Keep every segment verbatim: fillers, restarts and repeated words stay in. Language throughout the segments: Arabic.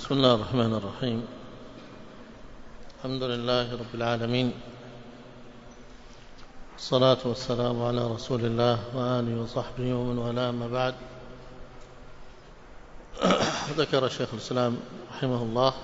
بسم الله الرحمن الرحيم. الحمد لله رب العالمين، الصلاة والسلام على رسول الله وآله وصحبه ومن والاه، ما بعد. ذكر شيخ الإسلام رحمه الله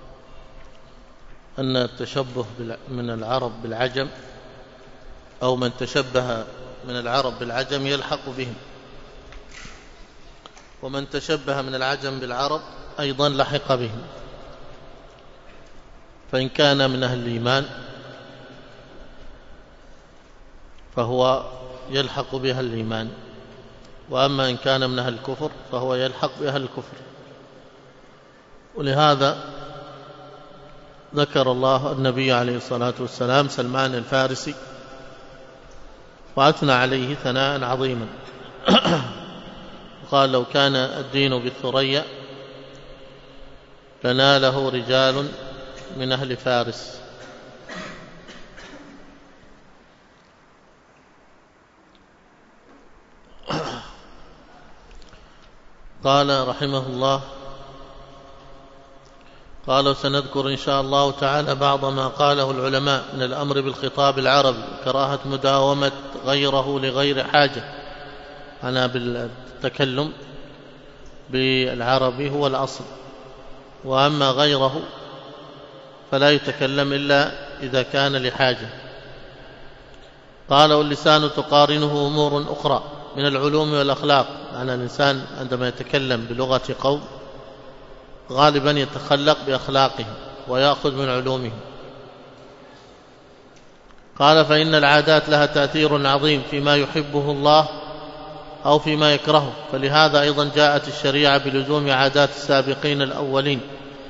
أن التشبه من العرب بالعجم، أو من تشبه من العرب بالعجم يلحق بهم، ومن تشبه من العجم بالعرب أيضا لحق بهم، فإن كان من أهل الإيمان فهو يلحق بأهل الإيمان، وأما إن كان من أهل الكفر فهو يلحق بأهل الكفر. ولهذا ذكر الله النبي عليه الصلاة والسلام سلمان الفارسي وأثنى عليه ثناء عظيما، وقال: لو كان الدين بالثريا لناله رجال من أهل فارس. قال رحمه الله: قال: سنذكر إن شاء الله تعالى بعض ما قاله العلماء من الأمر بالخطاب العربي، كراهة مداومة غيره لغير حاجة. أنا بالتكلم بالعربي هو الأصل، وأما غيره فلا يتكلم إلا إذا كان لحاجة. قال: واللسان تقارنه أمور أخرى من العلوم والأخلاق. أن الإنسان عندما يتكلم بلغة قوم غالبا يتخلق بأخلاقهم ويأخذ من علومهم. قال: فإن العادات لها تأثير عظيم فيما يحبه الله أو فيما يكرهه، فلهذا أيضا جاءت الشريعة بلزوم عادات السابقين الأولين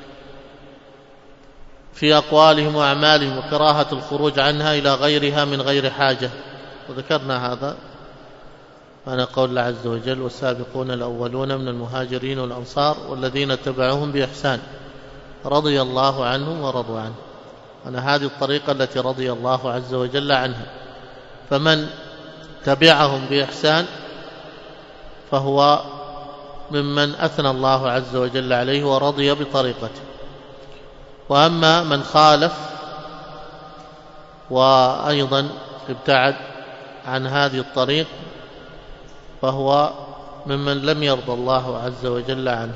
في أقوالهم وأعمالهم، وكراهة الخروج عنها إلى غيرها من غير حاجة. وذكرنا هذا أنا قول الله عز وجل: والسابقون الأولون من المهاجرين والأنصار والذين اتبعوهم بإحسان رضي الله عنهم ورضوا عنه. أنا هذه الطريقة التي رضي الله عز وجل عنها، فمن تبعهم بإحسان فهو ممن أثنى الله عز وجل عليه ورضي بطريقته. وأما من خالف وأيضا ابتعد عن هذه الطريق فهو ممن لم يرضى الله عز وجل عنه.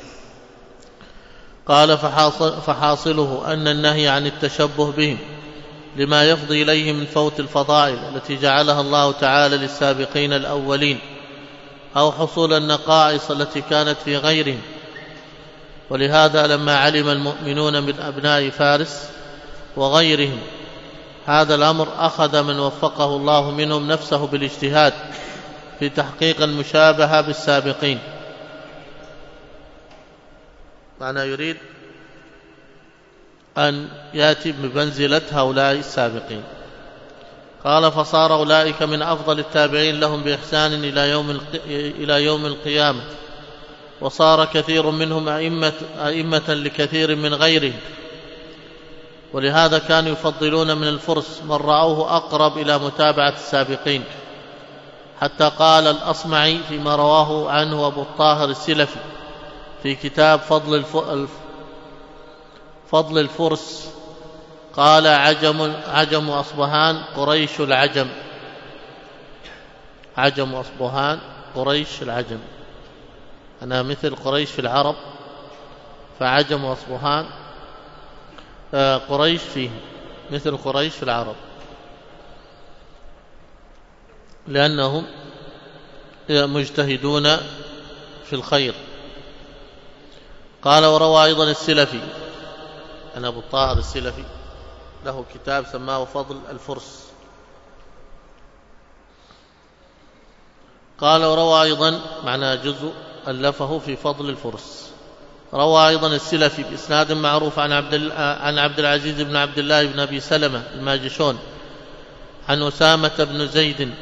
قال: فحاصل فحاصله أن النهي عن التشبه بهم لما يفضي إليه من فوت الفضائل التي جعلها الله تعالى للسابقين الأولين، أو حصول النقائص التي كانت في غيرهم. ولهذا لما علم المؤمنون من أبناء فارس وغيرهم هذا الأمر، أخذ من وفقه الله منهم نفسه بالاجتهاد في تحقيق المشابهة بالسابقين. معنى يريد أن يأتي بمنزلة هؤلاء السابقين. قال: فصار أولئك من أفضل التابعين لهم بإحسان إلى يوم إلى يوم القيامة، وصار كثير منهم أئمة, أئمة لكثير من غيرهم. ولهذا كانوا يفضلون من الفرس من رأوه أقرب إلى متابعة السابقين، حتى قال الأصمعي فيما رواه عنه أبو الطاهر السلفي في كتاب فضل الف... فضل الفرس، قال: عجم عجم أصبهان قريش العجم. عجم أصبهان قريش العجم، أنا مثل قريش في العرب، فعجم أصبهان قريش فيه مثل قريش في العرب، لأنهم مجتهدون في الخير. قال: وروى أيضا السلفي، أنا أبو الطاهر السلفي له كتاب سماه فضل الفرس. قال: وروى أيضا معنى جزء ألفه في فضل الفرس. روى أيضا السلفي بإسناد معروف عن عبد عن عبد العزيز بن عبد الله بن أبي سلمة الماجشون عن أسامة بن زيد،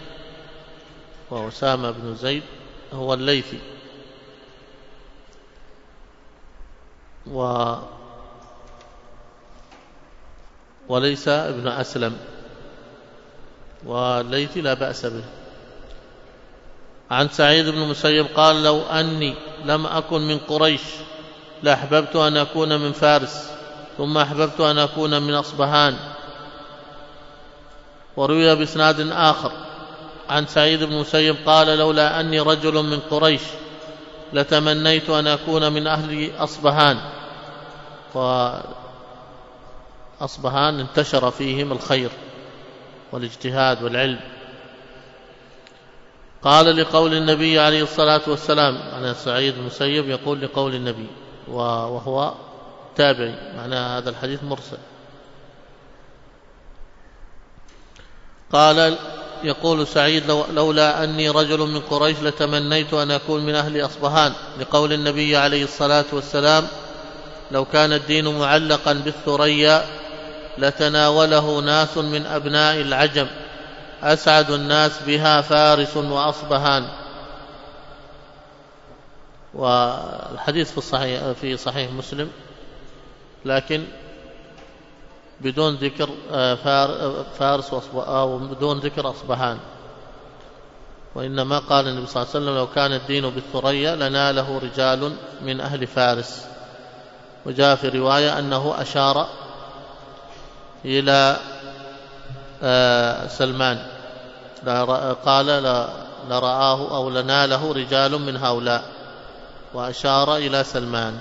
وأسامة بن زيد هو الليثي، و وليس ابن أسلم، والليثي لا بأس به. عن سعيد بن المسيب قال: لو أني لم أكن من قريش لأحببت أن أكون من فارس ثم أحببت أن أكون من أصبهان. وروي بإسناد آخر عن سعيد بن المسيب قال لولا أني رجل من قريش لتمنيت أن أكون من أهل أصبهان. وأصبهان انتشر فيهم الخير والاجتهاد والعلم. قال لقول النبي عليه الصلاة والسلام، أنا سعيد بن المسيب يقول لقول النبي وهو تابعي، معنى هذا الحديث مرسل. قال يقول سعيد لولا أني رجل من قريش لتمنيت أن أكون من أهل أصبهان، لقول النبي عليه الصلاة والسلام لو كان الدين معلقا بالثريا لتناوله ناس من أبناء العجم أسعد الناس بها فارس وأصبهان. والحديث في الصحيح في صحيح مسلم لكن بدون ذكر فارس أو بدون ذكر أصبهان، وإنما قال النبي صلى الله عليه وسلم لو كان الدين بالثريا لناله رجال من أهل فارس. وجاء في رواية أنه أشار إلى سلمان، قال لرآه أو لناله رجال من هؤلاء، وأشار إلى سلمان.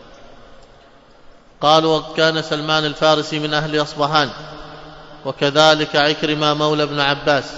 قالوا وكان سلمان الفارسي من أهل أصبهان، وكذلك عكرمة مولى ابن عباس،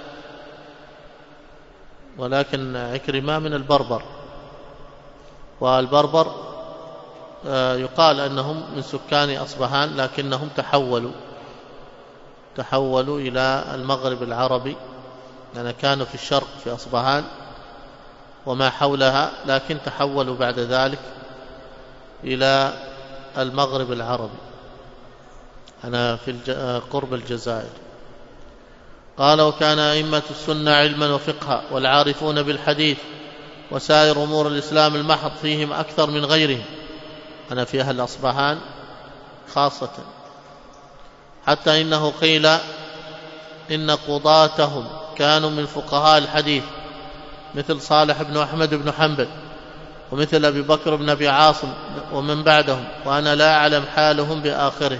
ولكن عكرمة من البربر، والبربر يقال أنهم من سكان أصبهان لكنهم تحولوا تحولوا إلى المغرب العربي، لأن كانوا في الشرق في أصبهان وما حولها، لكن تحولوا بعد ذلك إلى المغرب العربي، أنا في قرب الجزائر. قال وكان أئمة السنة علما وفقها والعارفون بالحديث وسائر أمور الإسلام المحض فيهم أكثر من غيرهم، أنا في أهل أصبهان خاصة، حتى إنه قيل إن قضاتهم كانوا من فقهاء الحديث مثل صالح بن أحمد بن حنبل ومثل أبي بكر بن أبي عاصم ومن بعدهم، وأنا لا أعلم حالهم بآخره.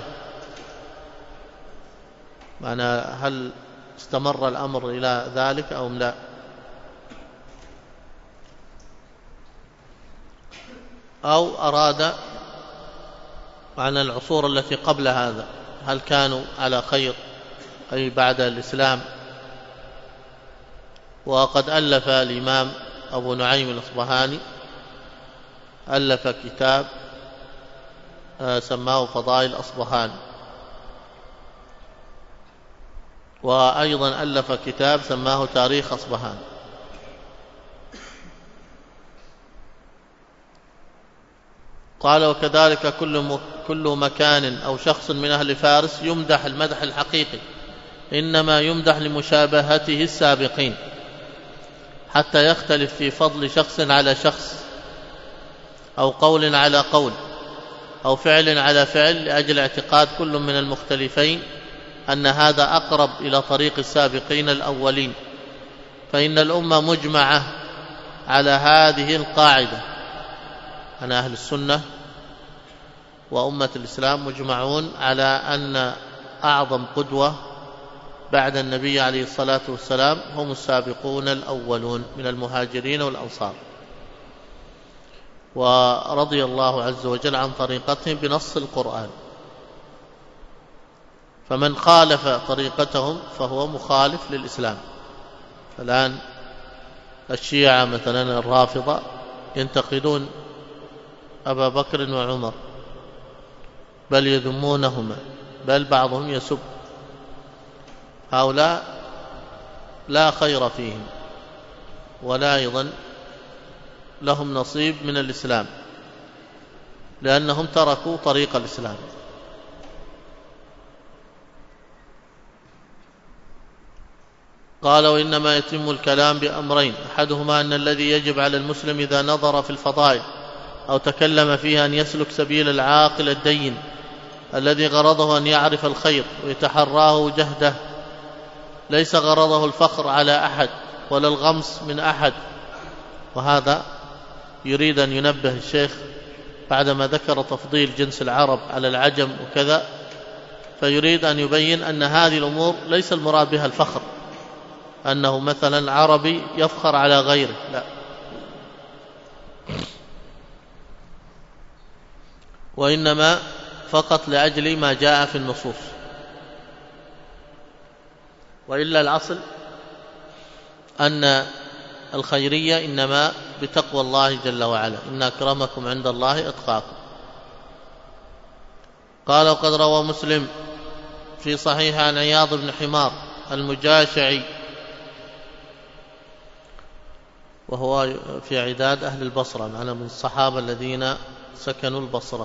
معنى هل استمر الأمر إلى ذلك أو لا؟ أو أراد عن العصور التي قبل هذا، هل كانوا على خير أي بعد الإسلام؟ وقد ألف الإمام أبو نعيم الأصبهاني ألف كتاب سماه فضائل أصبهان، وأيضا ألف كتاب سماه تاريخ أصبهان. قال وكذلك كل كل مكان أو شخص من أهل فارس يمدح المدح الحقيقي، إنما يمدح لمشابهته السابقين، حتى يختلف في فضل شخص على شخص أو قول على قول أو فعل على فعل، لأجل اعتقاد كل من المختلفين أن هذا أقرب إلى طريق السابقين الأولين. فإن الأمة مجمعة على هذه القاعدة، أن أهل السنة وأمة الإسلام مجمعون على أن أعظم قدوة بعد النبي عليه الصلاة والسلام هم السابقون الأولون من المهاجرين والأنصار، ورضي الله عز وجل عن طريقتهم بنص القرآن. فمن خالف طريقتهم فهو مخالف للإسلام. الآن الشيعة مثلا الرافضة ينتقدون أبا بكر وعمر، بل يذمونهما، بل بعضهم يسب. هؤلاء لا خير فيهم ولا أيضا لهم نصيب من الإسلام، لأنهم تركوا طريق الإسلام. قال وإنما يتم الكلام بأمرين، أحدهما أن الذي يجب على المسلم إذا نظر في الفضائل أو تكلم فيها أن يسلك سبيل العاقل الدين الذي غرضه أن يعرف الخير ويتحراه جهده، ليس غرضه الفخر على أحد ولا الغمس من أحد. وهذا يريد أن ينبه الشيخ بعدما ذكر تفضيل جنس العرب على العجم وكذا، فيريد أن يبين أن هذه الأمور ليس المراد بها الفخر، أنه مثلا عربي يفخر على غيره، لا، وإنما فقط لأجل ما جاء في النصوص. وإلا الأصل أن الخيرية إنما بتقوى الله جل وعلا، إن أكرمكم عند الله أتقاكم. قال: وقد روى مسلم في صحيح عن عياض بن حمار المجاشعي، وهو في عداد أهل البصرة، معنا من الصحابة الذين سكنوا البصرة،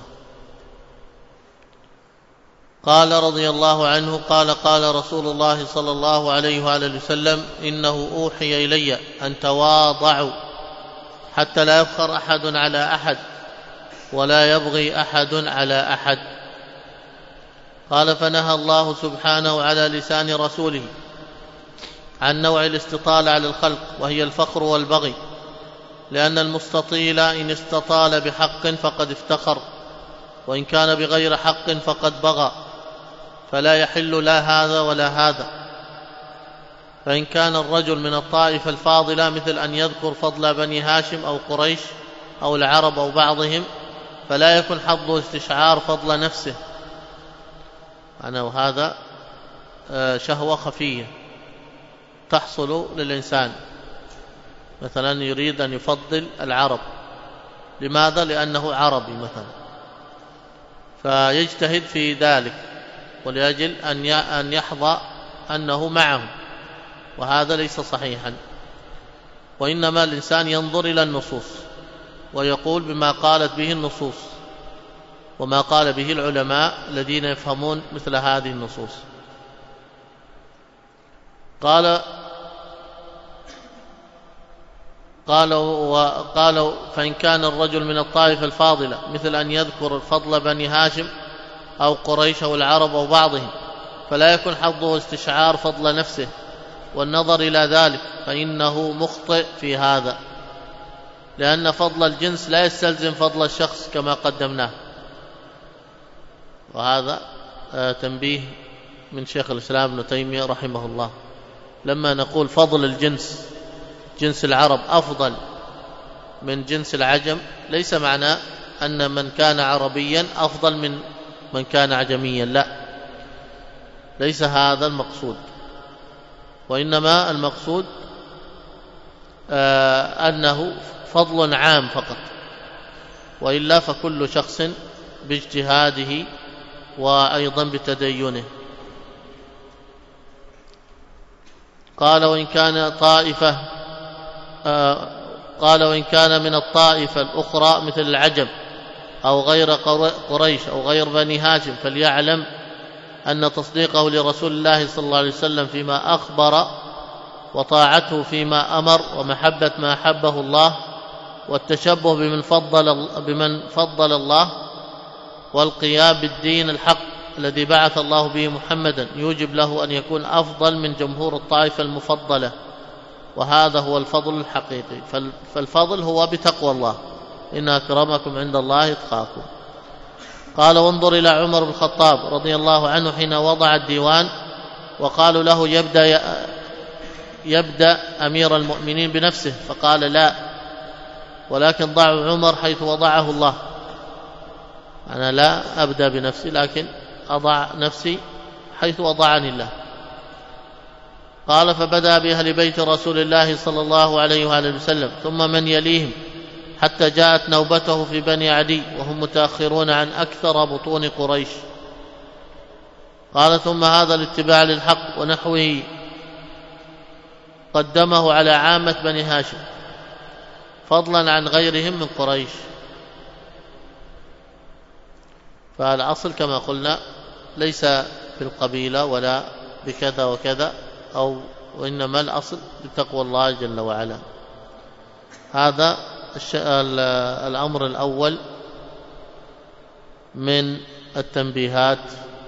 قال رضي الله عنه: قال قال رسول الله صلى الله عليه وآله وسلم: إنه أوحي إلي أن تواضعوا حتى لا يفخر أحد على أحد ولا يبغي أحد على أحد. قال: فنهى الله سبحانه على لسان رسوله عن نوع الاستطالة على الخلق، وهي الفخر والبغي، لأن المستطيل إن استطال بحق فقد افتخر، وإن كان بغير حق فقد بغى، فلا يحل لا هذا ولا هذا. فإن كان الرجل من الطائفة الفاضلة، مثل أن يذكر فضل بني هاشم أو قريش أو العرب أو بعضهم، فلا يكن حظه استشعار فضل نفسه، أنا وهذا شهوة خفية تحصل للإنسان، مثلا يريد أن يفضل العرب، لماذا؟ لأنه عربي مثلا، فيجتهد في ذلك ولأجل أن يحظى أنه معهم، وهذا ليس صحيحا. وإنما الإنسان ينظر إلى النصوص ويقول بما قالت به النصوص وما قال به العلماء الذين يفهمون مثل هذه النصوص. قال قالوا وقالوا فإن كان الرجل من الطائفة الفاضلة، مثل أن يذكر فضل بني هاشم أو قريش أو العرب أو بعضهم، فلا يكن حظه استشعار فضل نفسه والنظر إلى ذلك، فإنه مخطئ في هذا، لأن فضل الجنس لا يستلزم فضل الشخص كما قدمناه. وهذا تنبيه من شيخ الإسلام ابن تيمية رحمه الله، لما نقول فضل الجنس، جنس العرب أفضل من جنس العجم، ليس معنى أن من كان عربيا أفضل من من كان عجميا، لا، ليس هذا المقصود، وإنما المقصود آه أنه فضل عام فقط، وإلا فكل شخص باجتهاده وأيضا بتدينه. قال: وإن كان طائفة آه قال وإن كان من الطائفة الأخرى مثل العجم أو غير قريش أو غير بني هاشم، فليعلم أن تصديقه لرسول الله صلى الله عليه وسلم فيما أخبر، وطاعته فيما أمر، ومحبة ما أحبه الله، والتشبه بمن فضل, بمن فضل الله، والقيام بالدين الحق الذي بعث الله به محمدا، يوجب له أن يكون أفضل من جمهور الطائفة المفضلة، وهذا هو الفضل الحقيقي. فالفضل هو بتقوى الله، إن أكرمكم عند الله أتقاكم. قال: وانظر إلى عمر بن الخطاب رضي الله عنه حين وضع الديوان، وقالوا له: يبدأ, يبدأ أمير المؤمنين بنفسه، فقال: لا، ولكن ضعوا عمر حيث وضعه الله، أنا لا أبدأ بنفسي، لكن أضع نفسي حيث وضعني الله. قال: فبدأ بأهل بيت رسول الله صلى الله عليه وآله وسلم، ثم من يليهم، حتى جاءت نوبته في بني عدي، وهم متأخرون عن أكثر بطون قريش. قال: ثم هذا الاتباع للحق ونحوه قدمه على عامة بني هاشم، فضلا عن غيرهم من قريش. فالأصل كما قلنا ليس بالقبيلة ولا بكذا وكذا، أو وإنما الأصل بتقوى الله جل وعلا. هذا الأمر الأول من التنبيهات،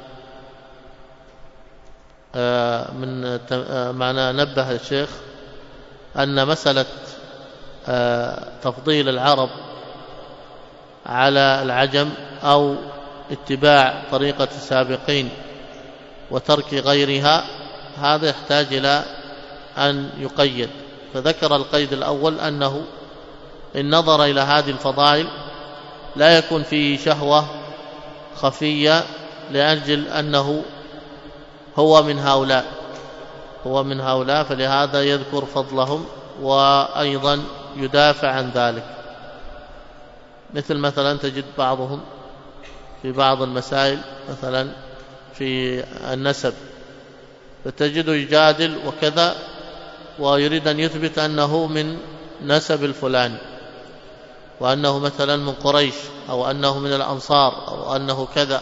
من معنى نبه الشيخ أن مسألة تفضيل العرب على العجم أو اتباع طريقة السابقين وترك غيرها، هذا يحتاج إلى أن يقيد. فذكر القيد الأول أنه إن نظر إلى هذه الفضائل لا يكون فيه شهوة خفية لأجل أنه هو من هؤلاء هو من هؤلاء فلهذا يذكر فضلهم وأيضا يدافع عن ذلك. مثل مثلا تجد بعضهم في بعض المسائل مثلا في النسب فتجده يجادل وكذا ويريد أن يثبت أنه من نسب الفلاني وأنه مثلا من قريش أو أنه من الأنصار أو أنه كذا،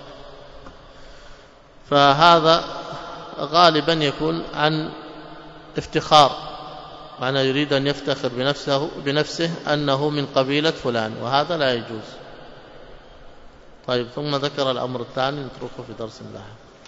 فهذا غالبا يكون عن افتخار، معنى يريد أن يفتخر بنفسه, بنفسه أنه من قبيلة فلان، وهذا لا يجوز. طيب ثم ذكر الأمر الثاني نتركه في درس الله.